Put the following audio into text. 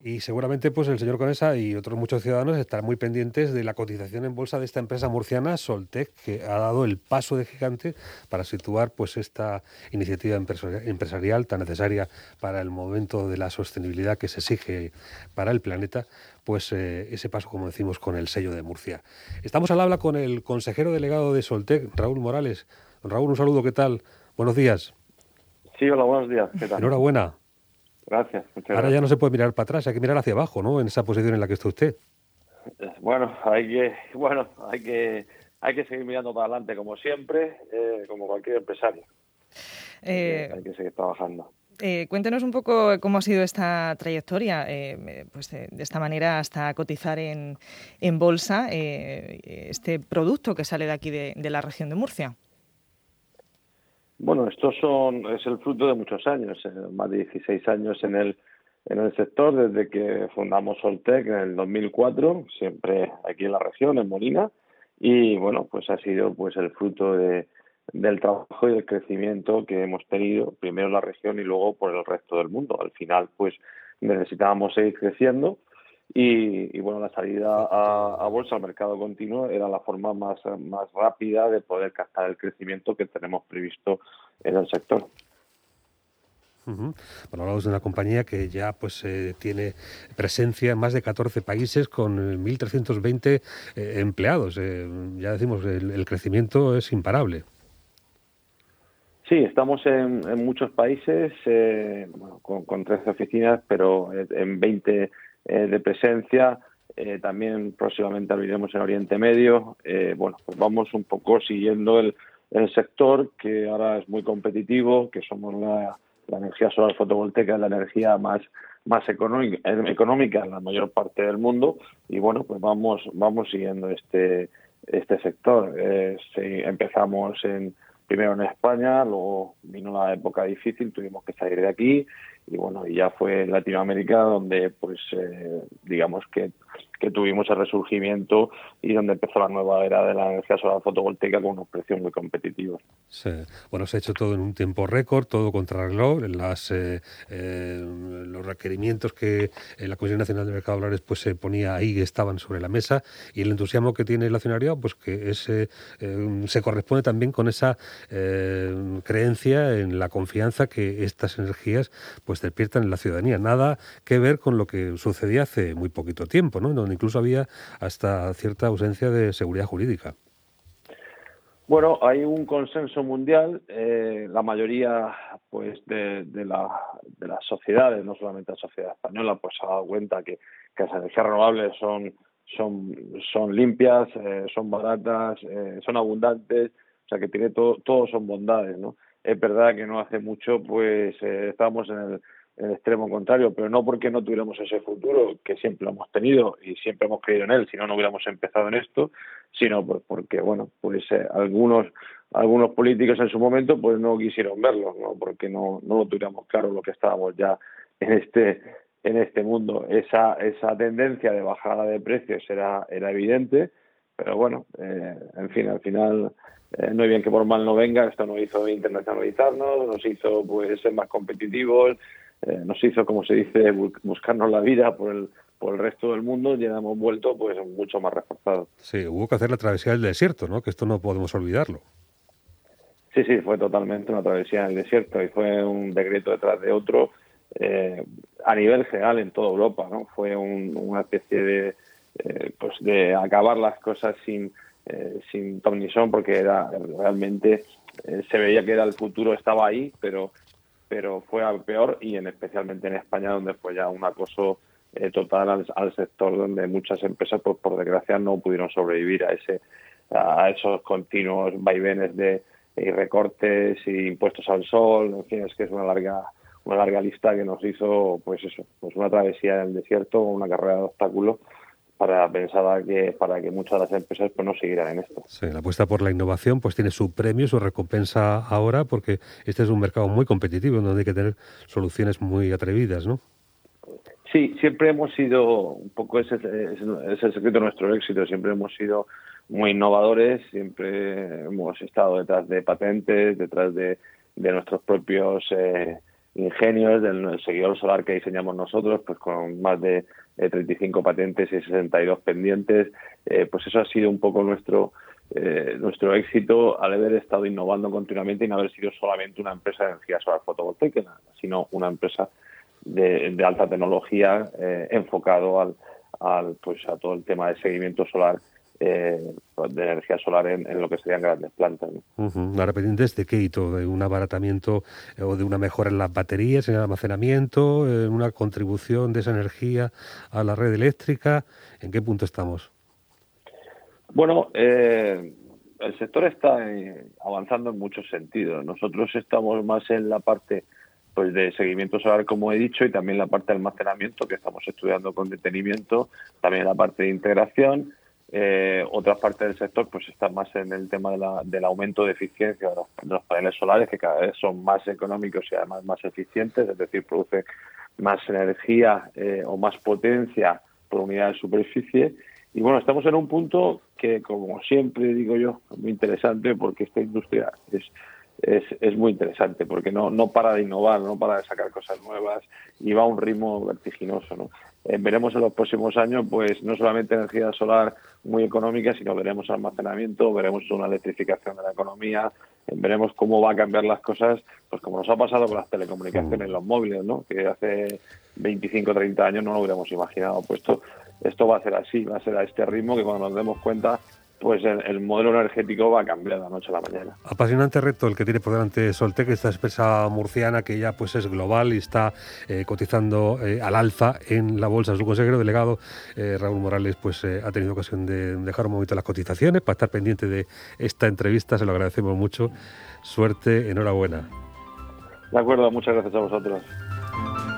Y seguramente pues el señor Conesa y otros muchos ciudadanos estarán muy pendientes de la cotización en bolsa de esta empresa murciana Soltec, que ha dado el paso de gigante para situar pues esta iniciativa empresarial tan necesaria para el momento de la sostenibilidad que se exige para el planeta, pues ese paso, como decimos, con el sello de Murcia. Estamos al habla con el consejero delegado de Soltec, Raúl Morales. Don Raúl, un saludo, ¿qué tal? Buenos días. Sí, hola, buenos días. ¿Qué tal? Enhorabuena. Gracias, muchas Ahora ya no gracias. se puede mirar para atrás, hay que mirar hacia abajo, ¿no? En esa posición en la que está usted. Bueno, hay que seguir mirando para adelante como siempre, como cualquier empresario. Eh, Hay que seguir trabajando. Cuéntenos un poco cómo ha sido esta trayectoria, pues de esta manera hasta cotizar en bolsa este producto que sale de aquí de la región de Murcia. Bueno, es el fruto de muchos años, más de 16 años en el sector, desde que fundamos Soltec en el 2004, siempre aquí en la región, en Molina, y bueno, pues ha sido pues el fruto del trabajo y del crecimiento que hemos tenido, primero en la región y luego por el resto del mundo. Al final, pues necesitábamos seguir creciendo y bueno, la salida a bolsa, al mercado continuo, era la forma más rápida de poder captar el crecimiento que tenemos previsto en el sector. Bueno, hablamos de una compañía que ya pues tiene presencia en más de 14 países con 1.320 empleados. Ya decimos, el crecimiento es imparable. Sí, estamos en muchos países, bueno, con 13 oficinas, pero en 20 de presencia. También próximamente abriremos en Oriente Medio. Bueno, pues vamos un poco siguiendo el sector, que ahora es muy competitivo, que somos la energía solar fotovoltaica, la energía más económica en la mayor parte del mundo. Y bueno, pues vamos siguiendo este sector. Sí, empezamos primero en España, luego vino la época difícil, tuvimos que salir de aquí y bueno, y ya fue en Latinoamérica donde pues digamos que tuvimos el resurgimiento y donde empezó la nueva era de la energía solar fotovoltaica con unos precios muy competitivos. Sí. Bueno, se ha hecho todo en un tiempo récord, todo contrarreloj. Los requerimientos que la Comisión Nacional de Mercado de Valores pues se ponía ahí, estaban sobre la mesa, y el entusiasmo que tiene el accionariado pues que se corresponde también con esa creencia en la confianza que estas energías pues despiertan en la ciudadanía. Nada que ver con lo que sucedía hace muy poquito tiempo, ¿no? Donde incluso había hasta cierta ausencia de seguridad jurídica. Bueno, hay un consenso mundial, la mayoría pues de las sociedades, no solamente la sociedad española, pues se ha dado cuenta que las energías renovables son limpias, son baratas, son abundantes, o sea que todo son bondades, ¿no? Es verdad que no hace mucho pues estábamos en el extremo contrario, pero no porque no tuviéramos ese futuro, que siempre lo hemos tenido y siempre hemos creído en él, si no, no hubiéramos empezado en esto, sino pues porque, bueno, pues algunos políticos en su momento pues no quisieron verlo, ¿no? Porque no lo tuviéramos claro lo que estábamos ya en este mundo. Esa tendencia de bajada de precios era evidente, pero bueno, en fin, al final no hay bien que por mal no venga. Esto nos hizo internacionalizarnos, nos hizo pues ser más competitivos, nos hizo, como se dice, buscarnos la vida por el resto del mundo, y hemos vuelto pues mucho más reforzados. Sí, hubo que hacer la travesía del desierto, ¿no? Que esto no podemos olvidarlo. Sí, fue totalmente una travesía en el desierto y fue un decreto detrás de otro a nivel general en toda Europa, ¿no? Fue una especie de acabar las cosas sin ton ni son, porque era realmente se veía que era el futuro, estaba ahí, pero fue a peor, y especialmente en España, donde fue ya un acoso total al sector, donde muchas empresas pues por desgracia no pudieron sobrevivir a esos continuos vaivenes y recortes y impuestos al sol. En fin, es que es una larga lista que nos hizo pues una travesía en el desierto, una carrera de obstáculos para que muchas de las empresas pues no siguieran en esto. Sí, la apuesta por la innovación pues tiene su premio, su recompensa ahora, porque este es un mercado muy competitivo donde hay que tener soluciones muy atrevidas, ¿no? Sí, siempre hemos sido, un poco ese es el secreto de nuestro éxito, siempre hemos sido muy innovadores, siempre hemos estado detrás de patentes, detrás de nuestros propios ingenios, del seguidor solar que diseñamos nosotros, pues con más de 35 patentes y 62 pendientes. Pues eso ha sido un poco nuestro éxito al haber estado innovando continuamente y no haber sido solamente una empresa de energía solar fotovoltaica, sino una empresa de alta tecnología enfocado pues a todo el tema de seguimiento solar, de energía solar en lo que serían grandes plantas, ¿no? Ahora pendientes de qué hito, de un abaratamiento o de una mejora en las baterías, en el almacenamiento, en una contribución de esa energía a la red eléctrica. ¿En qué punto estamos? Bueno, el sector está avanzando en muchos sentidos. Nosotros estamos más en la parte pues de seguimiento solar, como he dicho, y también la parte de almacenamiento, que estamos estudiando con detenimiento, también la parte de integración. Otra parte del sector pues está más en el tema del aumento de eficiencia de los paneles solares, que cada vez son más económicos y además más eficientes, es decir, producen más energía o más potencia por unidad de superficie. Y bueno, estamos en un punto que, como siempre digo yo, es muy interesante, porque esta industria es muy interesante, porque no para de innovar, no para de sacar cosas nuevas y va a un ritmo vertiginoso, ¿no? Veremos en los próximos años pues no solamente energía solar muy económica, sino veremos almacenamiento, veremos una electrificación de la economía, veremos cómo va a cambiar las cosas, pues como nos ha pasado con las telecomunicaciones, los móviles, ¿no? Que hace 25 o 30 años no lo hubiéramos imaginado. Pues esto va a ser así, va a ser a este ritmo, que cuando nos demos cuenta pues el modelo energético va a cambiar de la noche a la mañana. Apasionante reto el que tiene por delante Soltec, esta empresa murciana que ya pues es global y está cotizando al alza en la bolsa. Su consejero delegado, Raúl Morales, pues ha tenido ocasión de dejar un momento las cotizaciones para estar pendiente de esta entrevista. Se lo agradecemos mucho. Suerte, enhorabuena. De acuerdo, muchas gracias a vosotros.